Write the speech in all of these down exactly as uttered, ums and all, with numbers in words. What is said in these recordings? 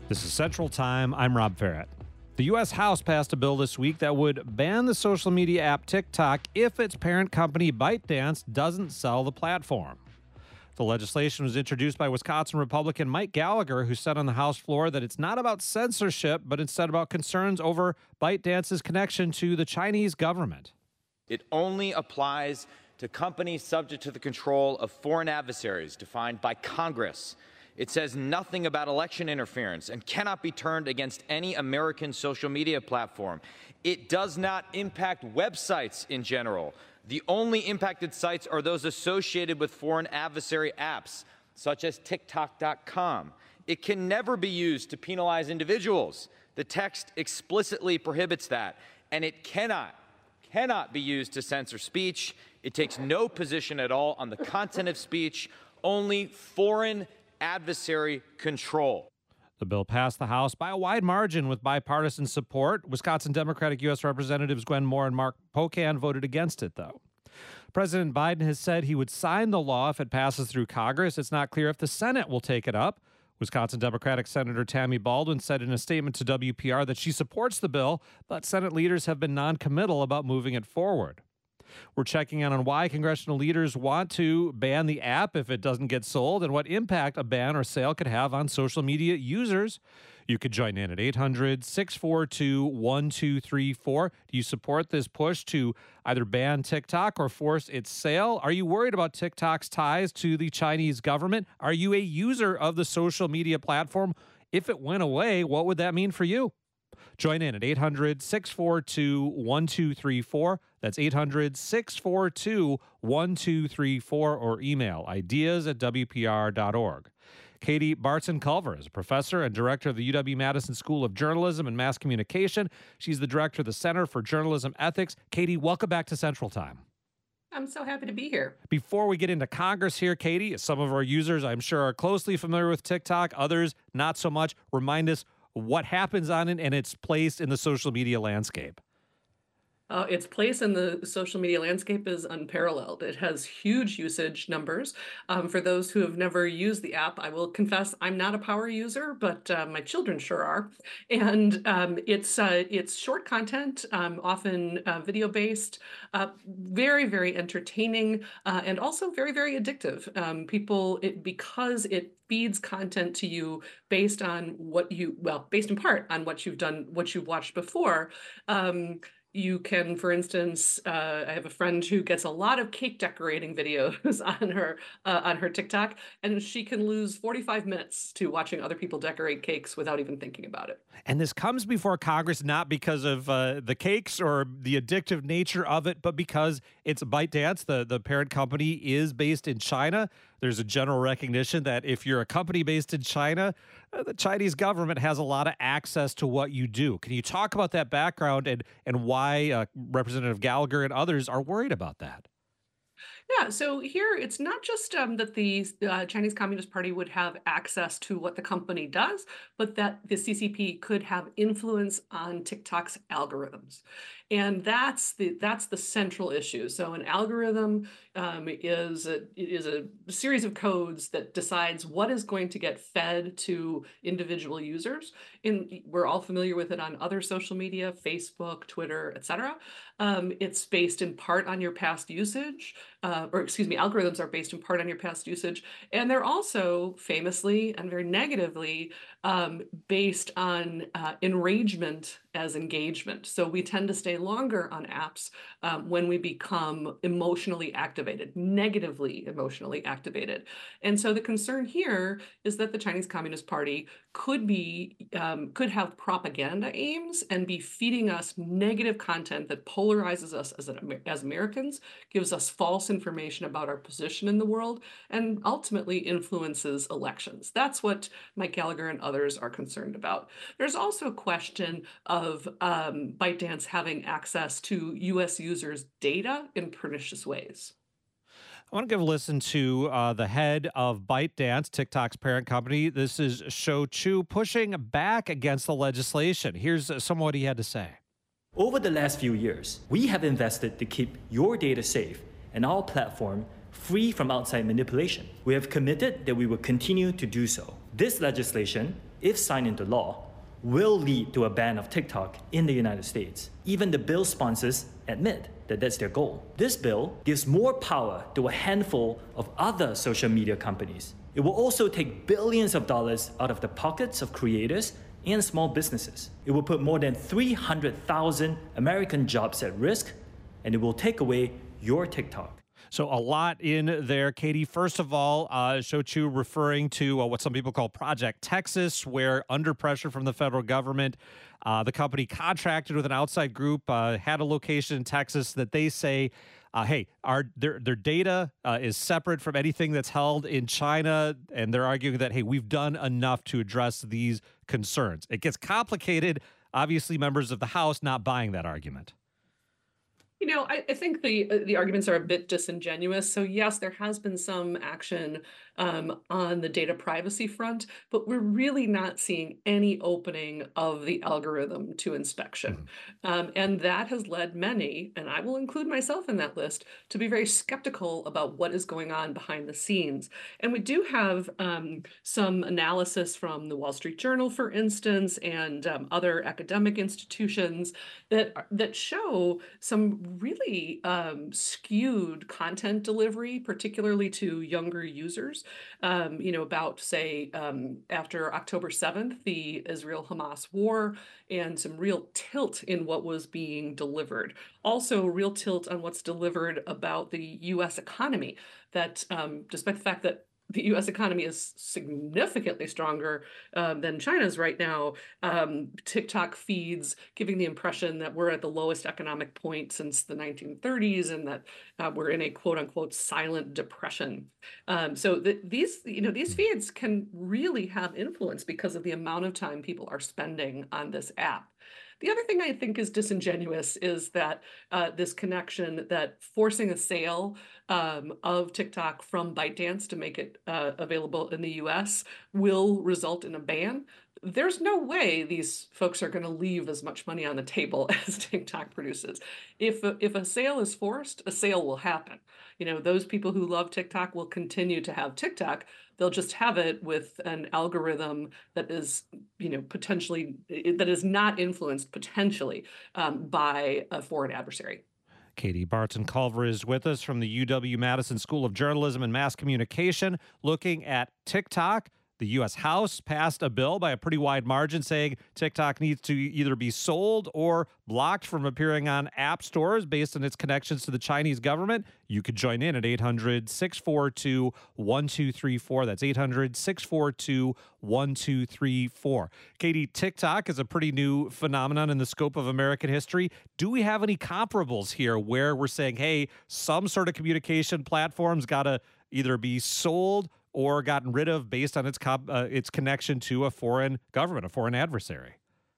This is Central Time. I'm Rob Farrett. The U S House passed a bill this week that would ban the social media app TikTok if its parent company ByteDance doesn't sell the platform. The legislation was introduced by Wisconsin Republican Mike Gallagher, who said on the House floor that it's not about censorship, but instead about concerns over ByteDance's connection to the Chinese government. It only applies to companies subject to the control of foreign adversaries defined by Congress. It says nothing about election interference and cannot be turned against any American social media platform. It does not impact websites in general. The only impacted sites are those associated with foreign adversary apps, such as TikTok dot com. It can never be used to penalize individuals. The text explicitly prohibits that, and it cannot, cannot be used to censor speech. It takes no position at all on the content of speech, only foreign adversary control. The bill passed the House by a wide margin with bipartisan support. Wisconsin Democratic U S Representatives Gwen Moore and Mark Pocan voted against it, though. President Biden has said he would sign the law if it passes through Congress. It's not clear if the Senate will take it up. Wisconsin Democratic Senator Tammy Baldwin said in a statement to W P R that she supports the bill, but Senate leaders have been non-committal about moving it forward. We're checking in on why congressional leaders want to ban the app if it doesn't get sold and what impact a ban or sale could have on social media users. You could join in at eight hundred, six four two, one two three four. Do you support this push to either ban TikTok or force its sale? Are you worried about TikTok's ties to the Chinese government? Are you a user of the social media platform? If it went away, what would that mean for you? Join in at eight hundred, six four two, one two three four. That's eight hundred, six four two, one two three four, or email ideas at w p r dot org. Katie Barton-Culver is a professor and director of the U W-Madison School of Journalism and Mass Communication. She's the director of the Center for Journalism Ethics. Katie, welcome back to Central Time. I'm so happy to be here. Before we get into Congress here, Katie, some of our users, I'm sure, are closely familiar with TikTok. Others, not so much. Remind us what happens on it and its place in the social media landscape. Uh, its place in the social media landscape is unparalleled. It has huge usage numbers. Um, for those who have never used the app, I will confess I'm not a power user, but uh, my children sure are. And um, it's uh, it's short content, um, often uh, video-based, uh, very, very entertaining, uh, and also very, very addictive. Um, people, it, because it feeds content to you based on what you, well, based in part on what you've done, what you've watched before. Um, You can, for instance, uh, I have a friend who gets a lot of cake decorating videos on her uh, on her TikTok, and she can lose forty-five minutes to watching other people decorate cakes without even thinking about it. And this comes before Congress, not because of uh, the cakes or the addictive nature of it, but because it's ByteDance, the, the parent company, is based in China. There's a general recognition that if you're a company based in China, uh, the Chinese government has a lot of access to what you do. Can you talk about that background and, and why uh, Representative Gallagher and others are worried about that? Yeah, so here it's not just um, that the uh, Chinese Communist Party would have access to what the company does, but that the C C P could have influence on TikTok's algorithms. And that's the that's the central issue. So an algorithm um, is a, is a series of codes that decides what is going to get fed to individual users. In, we're all familiar with it on other social media, Facebook, Twitter, et cetera. Um, it's based in part on your past usage, uh, or excuse me, algorithms are based in part on your past usage. And they're also famously and very negatively um, based on uh, enragement as engagement. So we tend to stay longer on apps um, when we become emotionally activated, negatively emotionally activated. And so the concern here is that the Chinese Communist Party could be, um, could have propaganda aims and be feeding us negative content that polarizes us as, an, as Americans, gives us false information about our position in the world, and ultimately influences elections. That's what Mike Gallagher and others are concerned about. There's also a question of um, ByteDance having access to U S users' data in pernicious ways. I want to give a listen to uh, the head of ByteDance, TikTok's parent company. This is Shou Chew, pushing back against the legislation. Here's some of what he had to say. Over the last few years, we have invested to keep your data safe and our platform free from outside manipulation. We have committed that we will continue to do so. This legislation if signed into law, will lead to a ban of TikTok in the United States. Even the bill sponsors admit that that's their goal. This bill gives more power to a handful of other social media companies. It will also take billions of dollars out of the pockets of creators and small businesses. It will put more than three hundred thousand American jobs at risk, and it will take away your TikTok. So a lot in there, Katie. First of all, uh, Shou-Chew referring to uh, what some people call Project Texas, where under pressure from the federal government, uh, the company contracted with an outside group, uh, had a location in Texas that they say, uh, hey, our their their data uh, is separate from anything that's held in China, and they're arguing that, hey, we've done enough to address these concerns. It gets complicated. Obviously, members of the House not buying that argument. You know, I, I think the uh, the arguments are a bit disingenuous. So yes, there has been some action um, on the data privacy front, but we're really not seeing any opening of the algorithm to inspection. Mm-hmm. Um, and that has led many, and I will include myself in that list, to be very skeptical about what is going on behind the scenes. And we do have um, some analysis from the Wall Street Journal, for instance, and um, other academic institutions that that show some really um, skewed content delivery, particularly to younger users. Um, you know, about, say, um, after October seventh, the Israel-Hamas war, and some real tilt in what was being delivered. Also, real tilt on what's delivered about the U S economy, that um, despite the fact that the U S economy is significantly stronger um, than China's right now, um, TikTok feeds giving the impression that we're at the lowest economic point since the nineteen thirties, and that uh, we're in a quote unquote silent depression. Um, so the, these, you know, these feeds can really have influence because of the amount of time people are spending on this app. The other thing I think is disingenuous is that uh, this connection that forcing a sale um, of TikTok from ByteDance to make it uh, available in the U S will result in a ban. There's no way these folks are going to leave as much money on the table as TikTok produces. If a, if a sale is forced, a sale will happen. You know, those people who love TikTok will continue to have TikTok. They'll just have it with an algorithm that is, you know, potentially, that is not influenced potentially um, by a foreign adversary. Katie Barton Culver is with us from the U W-Madison School of Journalism and Mass Communication, looking at TikTok. The U S House passed a bill by a pretty wide margin saying TikTok needs to either be sold or blocked from appearing on app stores based on its connections to the Chinese government. You could join in at eight hundred, six four two, one two three four. That's eight hundred, six four two, one two three four. Katie, TikTok is a pretty new phenomenon in the scope of American history. Do we have any comparables here where we're saying, hey, some sort of communication platform's got to either be sold or gotten rid of based on its uh, its connection to a foreign government, a foreign adversary?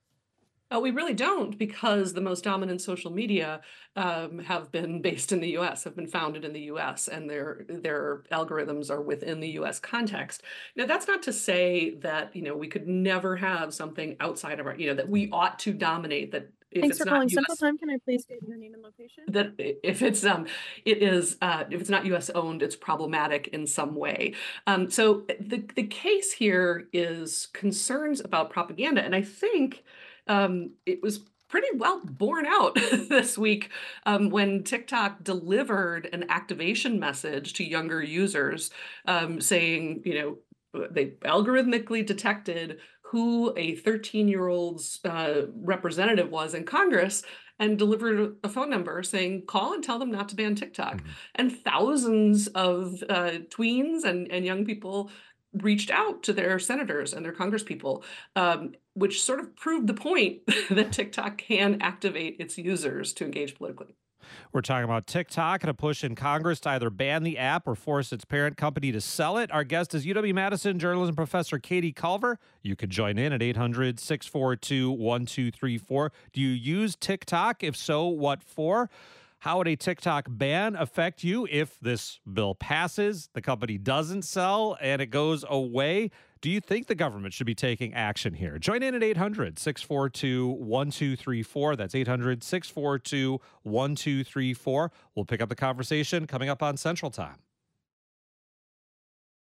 Uh, we really don't, because the most dominant social media um, have been based in the U S, have been founded in the U S, and their their algorithms are within the U S context. Now, that's not to say that, you know, we could never have something outside of our, you know, that we ought to dominate, that if Thanks it's for not calling U S, Central Time. Can I please get your name and location? that if it's um it is uh if it's not U S owned, it's problematic in some way. Um so the the case here is concerns about propaganda, and I think um it was pretty well borne out this week um, when TikTok delivered an activation message to younger users um, saying, you know, they algorithmically detected who a thirteen-year-old's uh, representative was in Congress and delivered a phone number saying, call and tell them not to ban TikTok. Mm-hmm. And thousands of uh, tweens and, and young people reached out to their senators and their congresspeople, um, which sort of proved the point that TikTok can activate its users to engage politically. We're talking about TikTok and a push in Congress to either ban the app or force its parent company to sell it. Our guest is U W-Madison journalism professor Katie Culver. You can join in at eight hundred, six four two, one two three four. Do you use TikTok? If so, what for? How would a TikTok ban affect you if this bill passes, the company doesn't sell, and it goes away? Do you think the government should be taking action here? Join in at eight hundred, six four two, one two three four. That's eight hundred, six four two, one two three four. We'll pick up the conversation coming up on Central Time.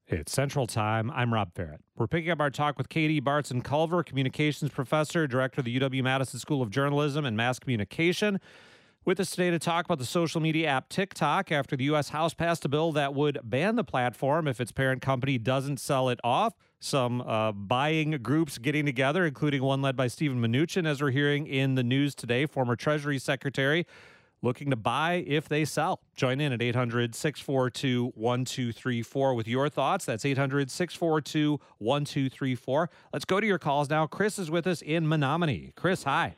It's Central Time. I'm Rob Barrett. We're picking up our talk with Katie Bartson Culver, communications professor, director of the U W-Madison School of Journalism and Mass Communication. With us today to talk about the social media app TikTok after the U S House passed a bill that would ban the platform if its parent company doesn't sell it off. Some uh, buying groups getting together, including one led by Steven Mnuchin, as we're hearing in the news today, former Treasury Secretary, looking to buy if they sell. Join in at eight hundred, six four two, one two three four with your thoughts. That's eight hundred, six four two, one two three four. Let's go to your calls now. Chris is with us in Menominee. Chris, hi.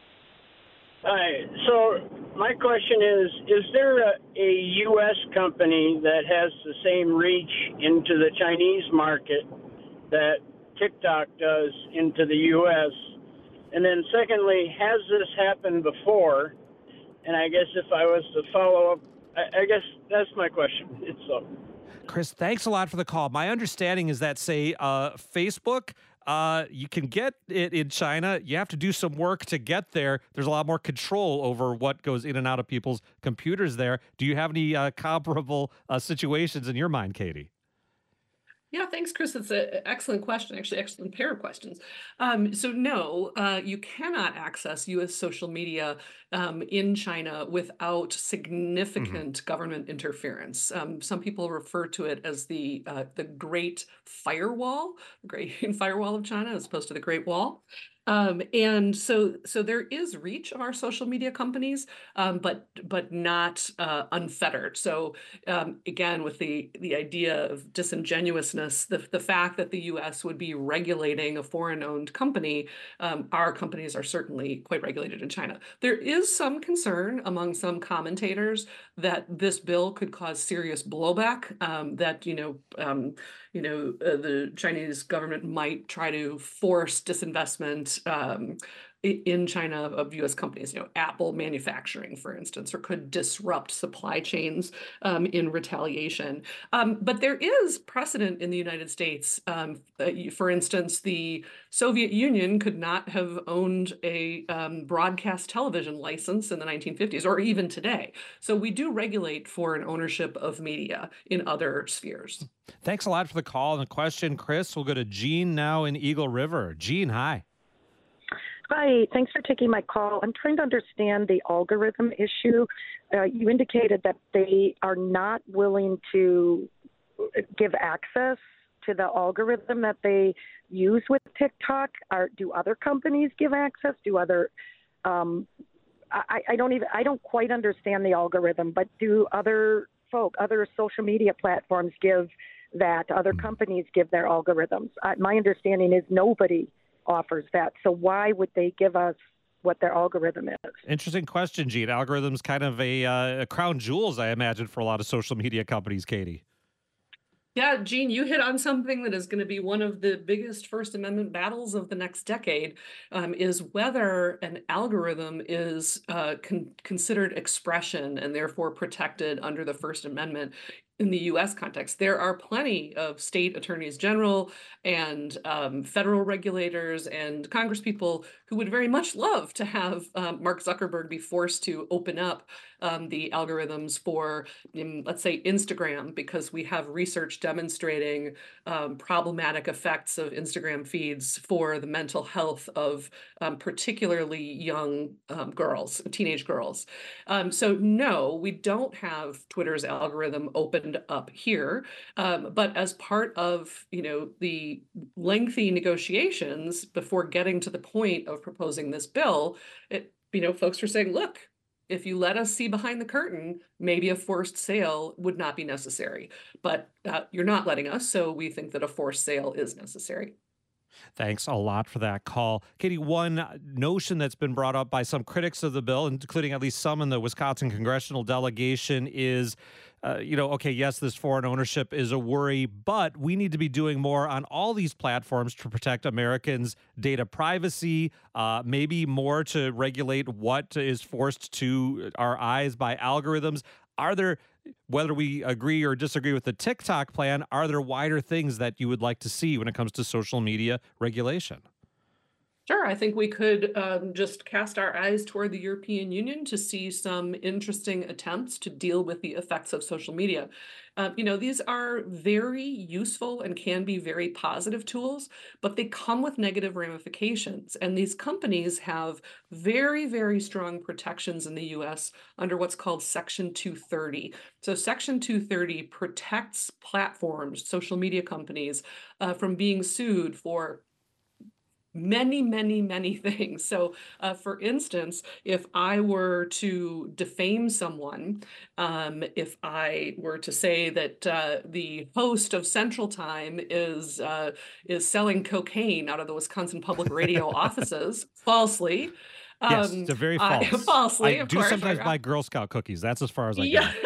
Hi. So my question is, is there a, a U S company that has the same reach into the Chinese market that TikTok does into the U S? And then secondly, has this happened before? And I guess if I was to follow up, I, I guess that's my question. It's so. Chris, thanks a lot for the call. My understanding is that, say, uh, Facebook, uh, you can get it in China. You have to do some work to get there. There's a lot more control over what goes in and out of people's computers there. Do you have any uh, comparable uh, situations in your mind, Katie? Yeah, thanks, Chris. It's an excellent question, actually, excellent pair of questions. Um, so no, uh, you cannot access U S social media um, in China without significant mm-hmm. government interference. Um, some people refer to it as the uh, the Great Firewall, the Great Firewall of China, as opposed to the Great Wall. Um, and so, so there is reach of our social media companies, um, but but not uh, unfettered. So um, again, with the the idea of disingenuousness, the the fact that the U S would be regulating a foreign-owned company, um, our companies are certainly quite regulated in China. There is some concern among some commentators that this bill could cause serious blowback. Um, that you know. Um, You know, uh, the Chinese government might try to force disinvestment um, in China of U S companies, you know, Apple manufacturing, for instance, or could disrupt supply chains um, in retaliation. Um, but there is precedent in the United States. Um, uh, for instance, the Soviet Union could not have owned a um, broadcast television license in the nineteen fifties, or even today. So we do regulate foreign ownership of media in other spheres. Thanks a lot for the call and the question, Chris. We'll go to Jean now in Eagle River. Jean, hi. Hi, thanks for taking my call. I'm trying to understand the algorithm issue. Uh, you indicated that they are not willing to give access to the algorithm that they use with TikTok. Are, do other companies give access? Do other, um, I, I don't even, I don't quite understand the algorithm, but do other folk, other social media platforms give that? Other companies give their algorithms? Uh, my understanding is nobody offers that. So why would they give us what their algorithm is? Interesting question, Gene. Algorithms kind of a, uh, a crown jewels, I imagine, for a lot of social media companies, Katie. Yeah, Gene, you hit on something that is going to be one of the biggest First Amendment battles of the next decade, um, is whether an algorithm is uh, con- considered expression and therefore protected under the First Amendment. In the U S context, there are plenty of state attorneys general and um, federal regulators and congresspeople who would very much love to have um, Mark Zuckerberg be forced to open up um, the algorithms for, um, let's say, Instagram, because we have research demonstrating um, problematic effects of Instagram feeds for the mental health of um, particularly young um, girls, teenage girls. Um, so no, we don't have Twitter's algorithm opened up here, um, but as part of, you know, the lengthy negotiations before getting to the point of proposing this bill, it, you know, folks were saying, look, if you let us see behind the curtain, maybe a forced sale would not be necessary. But uh, you're not letting us, so we think that a forced sale is necessary. Thanks a lot for that call. Katie, one notion that's been brought up by some critics of the bill, including at least some in the Wisconsin congressional delegation, is, uh, you know, okay, yes, this foreign ownership is a worry, but we need to be doing more on all these platforms to protect Americans' data privacy, uh, maybe more to regulate what is forced to our eyes by algorithms. Are there, whether we agree or disagree with the TikTok plan, are there wider things that you would like to see when it comes to social media regulation? Sure, I think we could um, just cast our eyes toward the European Union to see some interesting attempts to deal with the effects of social media. Uh, you know, these are very useful and can be very positive tools, but they come with negative ramifications. And these companies have very, very strong protections in the U S under what's called Section two thirty. So, Section two thirty protects platforms, social media companies, uh, from being sued for many, many, many things. So, uh, for instance, if I were to defame someone, um, if I were to say that uh, the host of Central Time is uh, is selling cocaine out of the Wisconsin Public Radio offices falsely, Yes, um, they're very I, false. falsely, I of do course, sometimes right? buy Girl Scout cookies. That's as far as I go. Yeah.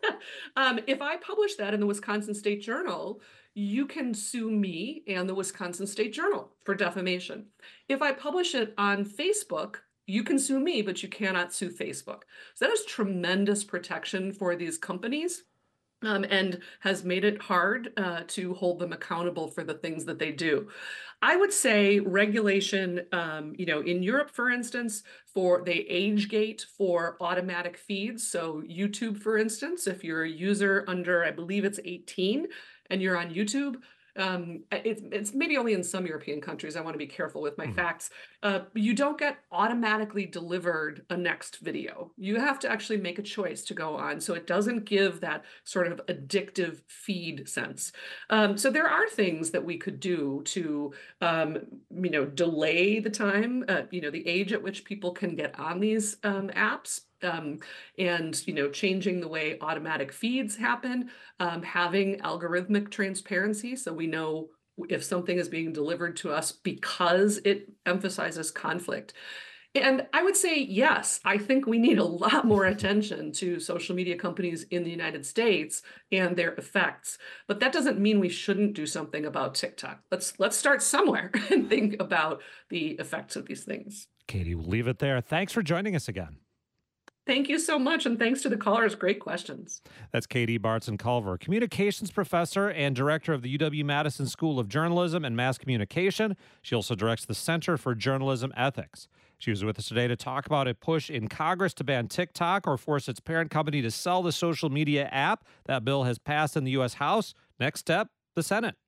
Um, if I publish that in the Wisconsin State Journal, you can sue me and the Wisconsin State Journal for defamation. If I publish it on Facebook, you can sue me, but you cannot sue Facebook. So that is tremendous protection for these companies. Um, and has made it hard uh, to hold them accountable for the things that they do. I would say regulation, um, you know, in Europe, for instance, for they age gate for automatic feeds. So YouTube, for instance, if you're a user under, I believe it's eighteen, and you're on YouTube, um, it's, it's maybe only in some European countries. I want to be careful with my Mhm. facts. Uh, you don't get automatically delivered a next video. You have to actually make a choice to go on. So it doesn't give that sort of addictive feed sense. Um, so there are things that we could do to, um, you know, delay the time, uh, you know, the age at which people can get on these um, apps. Um, and you know, changing the way automatic feeds happen, um, having algorithmic transparency, so we know if something is being delivered to us because it emphasizes conflict. And I would say, yes, I think we need a lot more attention to social media companies in the United States and their effects. But that doesn't mean we shouldn't do something about TikTok. Let's let's start somewhere and think about the effects of these things. Katie, we'll leave it there. Thanks for joining us again. Thank you so much, and thanks to the callers. Great questions. That's Katie Bartson Culver, communications professor and director of the U W-Madison School of Journalism and Mass Communication. She also directs the Center for Journalism Ethics. She was with us today to talk about a push in Congress to ban TikTok or force its parent company to sell the social media app. That bill has passed in the U S House. Next step, the Senate.